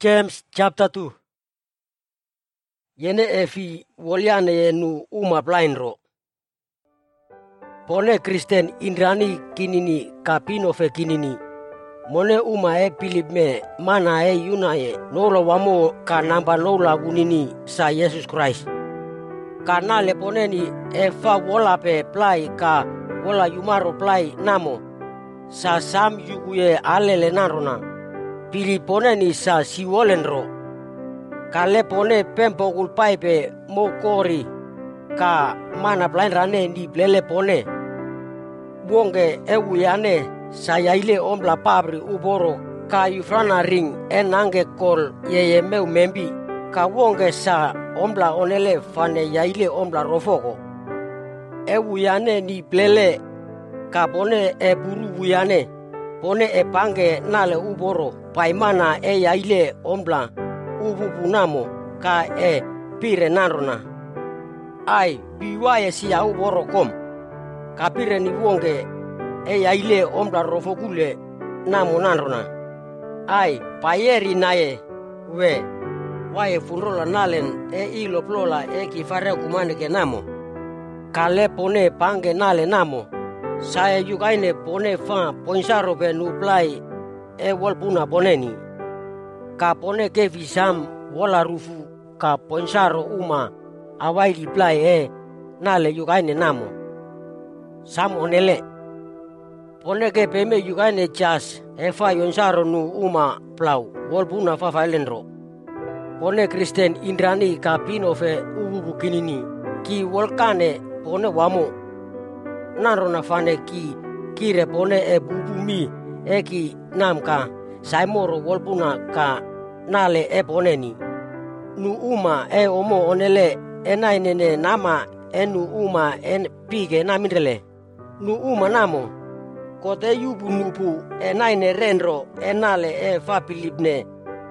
James chapter 2. Yene efi woliane yenu uma blindro. Pone Kristen indrani kinini kapino fe kinini. Mone uma pilip me mana yunaye nola wamo ka namba nola gunini sa Jesus Christ. Karena leponeni fa wola pe plai ka wola yumaro plai namo. Sa sam yuguye alele narona. Piliponeni sa siwolenro. Kale pone pempo kulpaipe mo kori ka mana plain rane ni blele pone. Wonge ewuyane saya ile ombla pabri uboro ka yufrana ring enange kol yeye meu membi ka wonge sa ombla onele fane ya ile ombla rofoko. Ewuyane ni blele ka pone buru wuyane pone pange nale uboro paimana ya ile ombla ubupunamo ka pire narona. Ai biwaye siya uboro kom. Kapire ni wonge ya ile ombla rofokule namo narona. Ai payeri naye we wae funrola nalen ilo plola kifare kumane ke namo. Kale pone pange nale namo. Saya yukaine pone fa poinsaro be nuplai wolpuna poneni. Ka pone ke visam wola rufu ka poinsaro uma awaili plai nale yukaine namo. Sam onele. Pone ke peme yukaine jas fa yonsaro nu uma plau wolpuna fa failenro. Pone Kristen indrani ka pino fe ubu kinini ki wolkane pone wamo. Narona fane ki kire pone bubumi ki namka saimoro wolpuna ka nale poneni. Nu uma omo onele nainene nama nu uma pige namindele. Nu uma namo kote yubu nupu naine renro nale fa pilipne.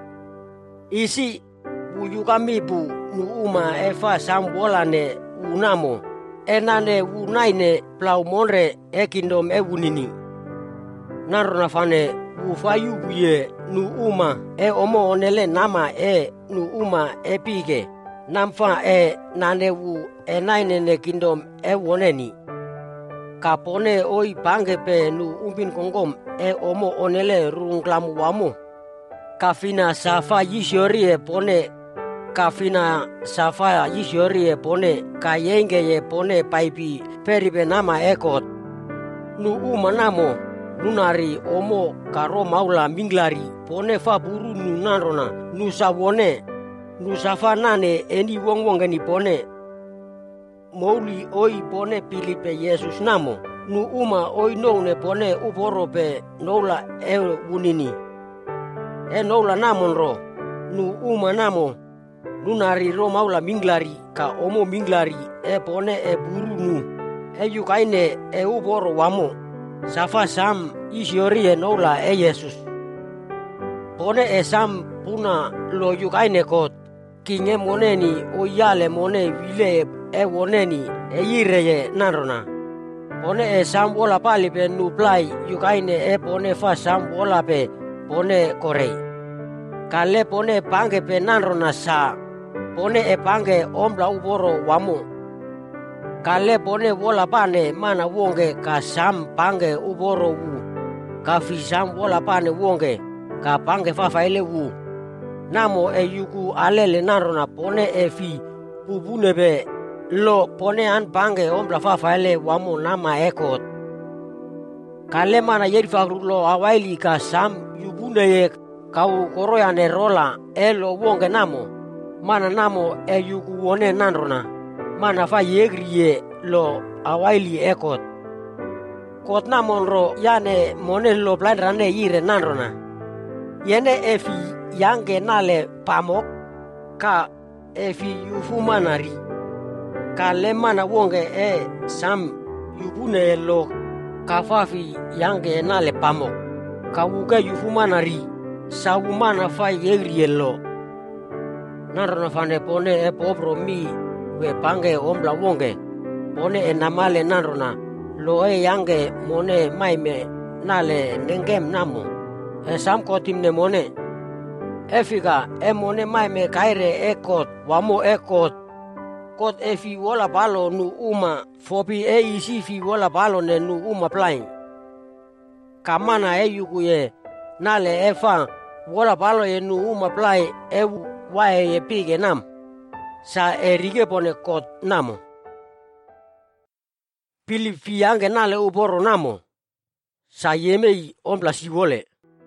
Isi buyukamibu nu uma fa sambolane unamo. Enane unaine plau monre kingdom wunini. Narona fane ufayu buye nu uma omo onele nama nu uma pige. Namfa nane wu naine ne kingdom woneni. Kapone oi pange pe nu umbin kongom omo onele rungklamu wamo. Kafina safa yishorie pone. Kafina safa yishorie pone kayenge pone paipi peribe nama ekot. Nu uma namo lunari omo karo maula minglari pone fa buru nu narona nu sawone nu safa nane eni wong gani pone. Mouli oi pone pilipe Yesus namo. Nu uma oi noune pone uporo pe noula wunini. Noula namonro nu uma namo. Lunari romaula minglari ka omo minglari pone buru nu yukaine uboro wamo safa sam isiori nola Yesus pone sam puna lo yukaine kot kinge moneni oyale mone vile woneni yireye narona pone sam bola pali pe nu plai yukaine pone fa sam bola pe pone korei kale pone pange pe narona sa pone pange ombla uboro wamo. Kale pone wola pane mana wonge ka sam pange uboro wu. Ka fisam wola pane wonge ka pange fafaile wu. Namo yuku alele narona pone fi bubune be lo pone an pange ombla fafaile wamo nama ekot. Kale mana yeri fagrulo awaili ka sam yubune kau koroyane rola lo wonge namo. Mana namo yuku wone nanrona. Mana fa yegriye lo awaili ekot. Kot namonro yane mone lo plan rane yire nanrona. Yene efi yange nale pamok ka efi yufu manari. Ka le mana wonge sam yubune lo ka fafi yange nale pamok. Ka wuga yufu manari. Sawu mana fa yegriye lo. Narona fane pone popro mi we pange ombla wonge pone namale narona lo yange mone maime nale nengem namo sam kotim ne mone Efika emone mai me kaire ekot wamo ekot kot efi wola balo nu uma fopi isi fi wola balo ne nu uma plain kamana yuku ye nale efa wola balo ye nu uma plai wae ye pige nam sa erige pone kot namo Pilip fiange nale uboro namo sa yemei ompla siwole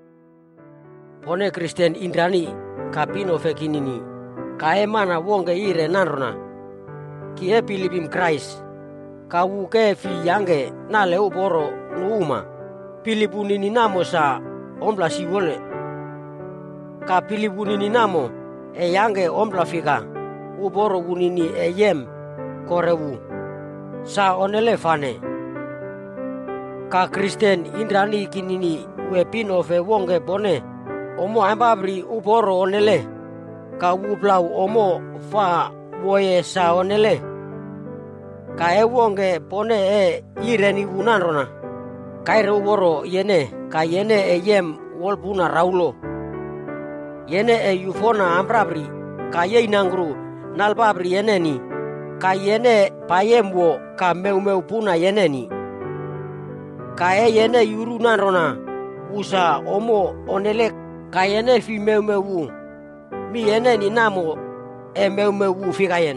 pone Kristen Indrani kapino fekinini kaemana wonge ire nanrona kie Pilipim Christ kawuke fiange nale uboro nuuma Pilipunini namo sa ompla siwole ka Pilipunini namo yange ompla fika uboro wunini yem korewu sa onele fane ka Kristen Indrani kinini wepino fe wonge bone omo ambabri uboro onele ka wuplau omo fa woye sa onele ka wonge bone ireni wunanrona kaire uboro yene ka yene yem wolpuna raulo yene yufona ambrabri ka yeinangru nalbabri yeneni ka yene payemwo ka meu puna yeneni ka yene yuru nanrona usa omo onele ka yene fi meu mi yeneni namo meu fikayen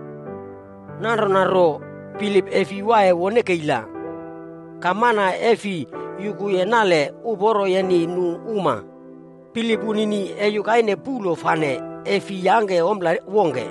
nanrona ro Pilip efi wae wone keila kamana efi yuku yenale uboro yeni nu uma Pilipunini yukaine pulo fane efi yange ompla wonge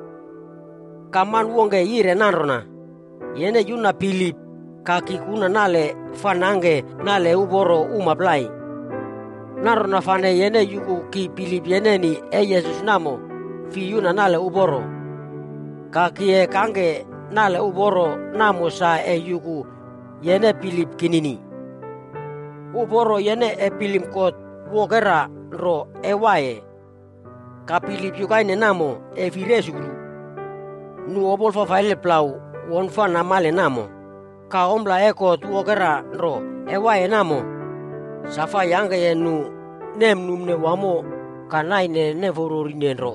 kaman wonge ire nanrona yene yuna Pilip kaki kuna nale fanange nale uboro uma plai nanrona fane yene yuku ki Pilip yeneni Yesus namo fi yuna nale uboro kaki kange nale uboro namo sa yuku yene Pilip kinini uboro yene Pilip kot wokera ro wae ka Pilip yukaine namo firesugru nu obol fa faile plau won fa namale namo ka ombla ekot wokera ro wae namo safa yange ye nu nemnumne wamo kanaine nevororine ro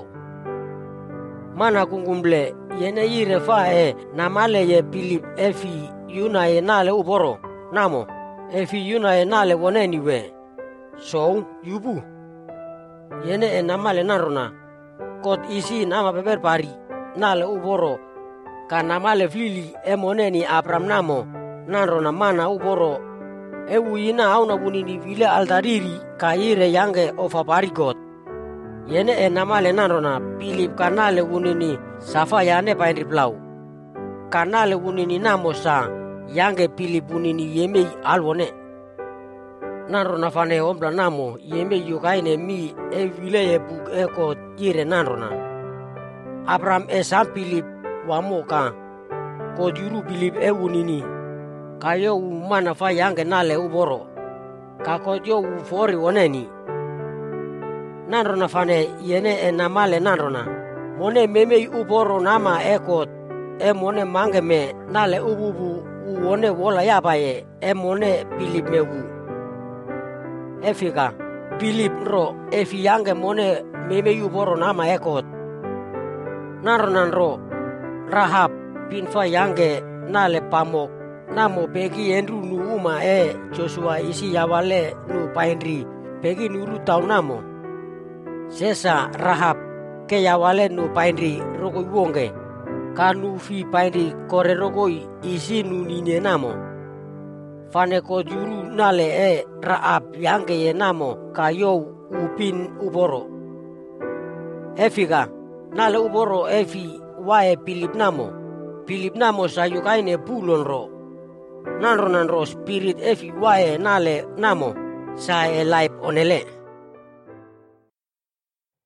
mana kungumble yene yire fa namale ye Pilip efi yuna nale uboro namo efi yuna nale woneni we so yubu yene namale narona kot isi nama beber pari nale uboro ka namale flili emoneni Abram namo narona mana uboro ewina auna wunini vile altariri ka ire yange ofa pari got yene namale narona Pilip kanale wunini safa yane paindri plau kanale wunini namo sa yange Pilip wunini yemei alwone nanrona fane ompla namo yeme yukaine mi vile buk eko jire nanrona Abram san Pilip wamo ka ko juru Pilip wunini kayo mana fa yange nale uboro ka ko jo fori woneni nanrona fane yene namale nanrona mone meme uboro nama eko mone mange me nale ububu wone wola yabaye mone Pilip mewu efika Pilip ro efi yange mone meme yuboro nama ekot naronan ro Rahab pinfa yange nale pamok namo pegi enru nu uma Joshua isi yawale nu paindri pegi nuru tau namo sesa Rahab ke yawale nu paindri rokoi wonge kanu fi paindri kore rokoi isi nu nine namo fane ko juru nale Rahab yange ye namo kayo upin uboro efika nale uboro efi wae Pilip namo sayukaine pulon ro nanronan ro spirit efi wae nale namo sa laip onele